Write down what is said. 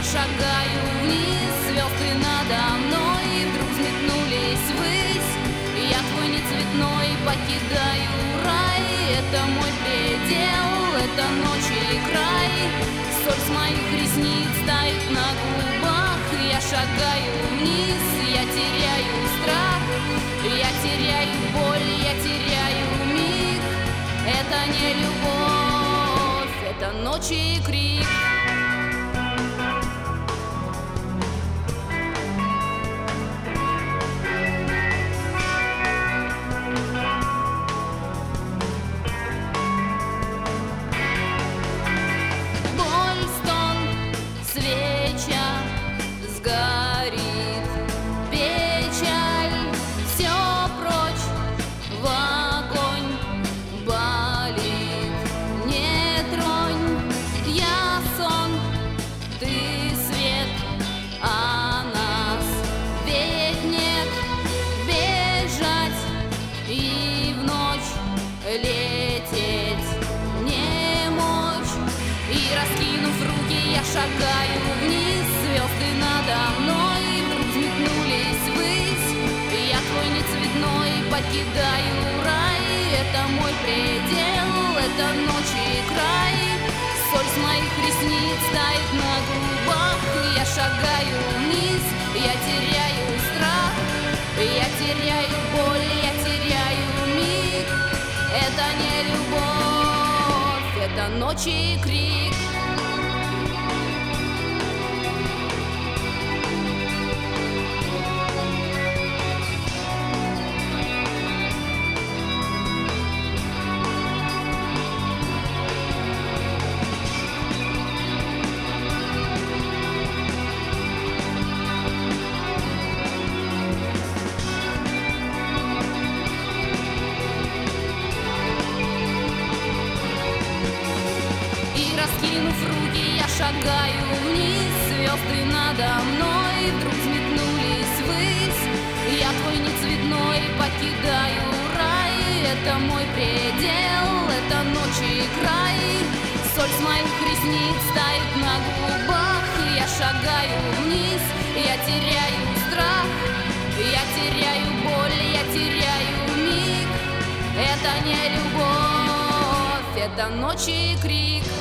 шагаю вниз, звезды надо мной вдруг взметнулись ввысь. Я твой нецветной покидаю рай, это мой предел, это ночь и край. Соль с моих ресниц тает на губах, я шагаю вниз, я теряю страх, я теряю боль, я теряю миг. Это не любовь, это ночь и крик. Сгорит печаль, все прочь в огонь, болит, не тронь. Я сон, ты свет, а нас ведь нет. Бежать и в ночь лететь не мочь. И раскинув руки, я шагаю вниз, звезды надо мной вдруг взметнулись ввысь. Я твой нецветной покидаю рай, это мой предел, это ночь и край. Соль с моих ресниц тает на губах, я шагаю вниз, я теряю страх, я теряю боль, я теряю миг. Это не любовь, это ночь и крик. Раскинув руки, я шагаю вниз, звезды надо мной вдруг взметнулись ввысь. Я твой нецветной покидаю рай, это мой предел, это ночь и край. Соль с моих ресниц тает на губах, я шагаю вниз, я теряю страх, я теряю боль, я теряю миг. Это не любовь, это ночь и крик.